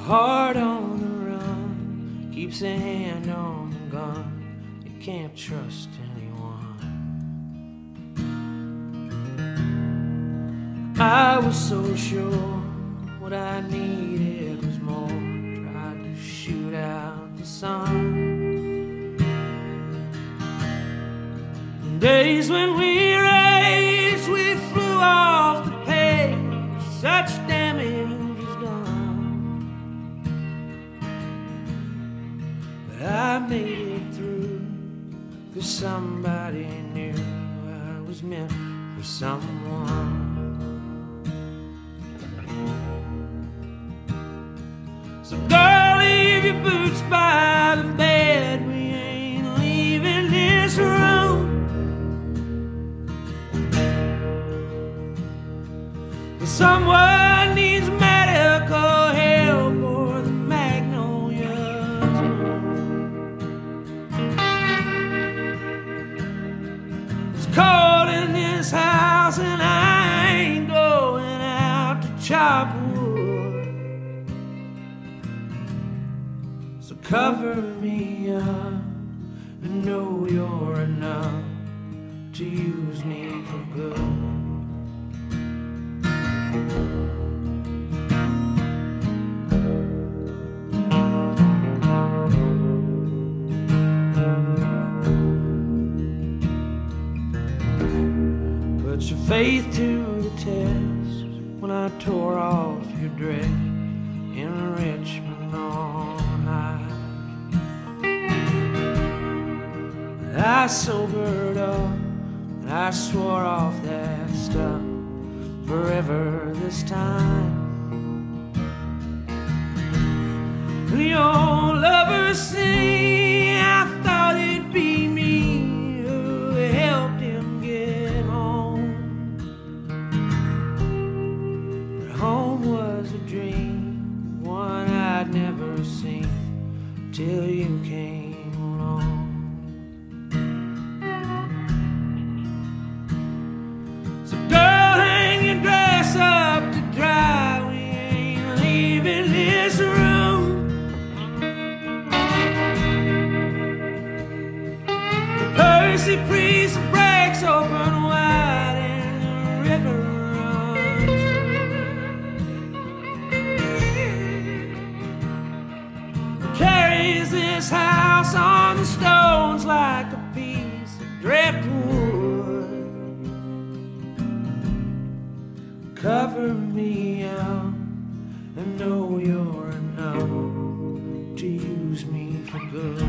heart on the run keeps a hand on the gun. You can't trust anyone. I was so sure what I needed was more. Tried to shoot out the sun. Days when we raged, we flew off the page. Such damage was done, but I made it through, 'cause somebody knew I was meant for someone. So girl, leave your boots by the bed. We ain't leaving this room. Someone needs medical help or the magnolias bloom. It's cold in this house and I ain't going out to chop wood. So cover me up and know you're enough to use me for good. Put your faith to the test when I tore off your dress in Richmond on high. I sobered up and I swore off that stuff forever this time. The old lovers sing, I thought it'd be me who helped him get home. But home was a dream, one I'd never seen till you came along. So girl, hang your dress up to dry. We ain't leaving this room. The Percy Priest breaks open wide and the river runs through. Carries this house on the stones like a piece of driftwood. Cover me up and know you're enough to use me for good.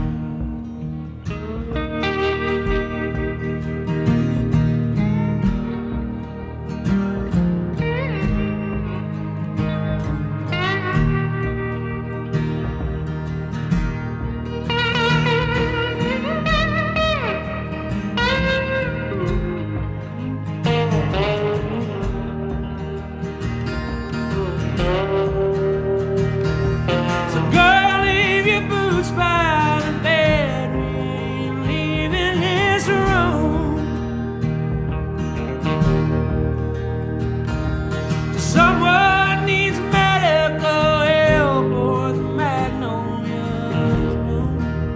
Someone needs medical help or the magnolias bloom.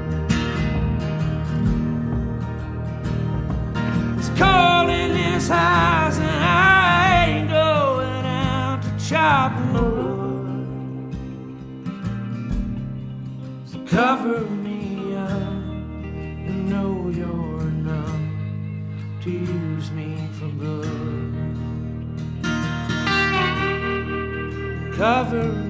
It's cold in this house and I ain't going out to chop wood. So cover me up and know you're enough to use me for good. Cover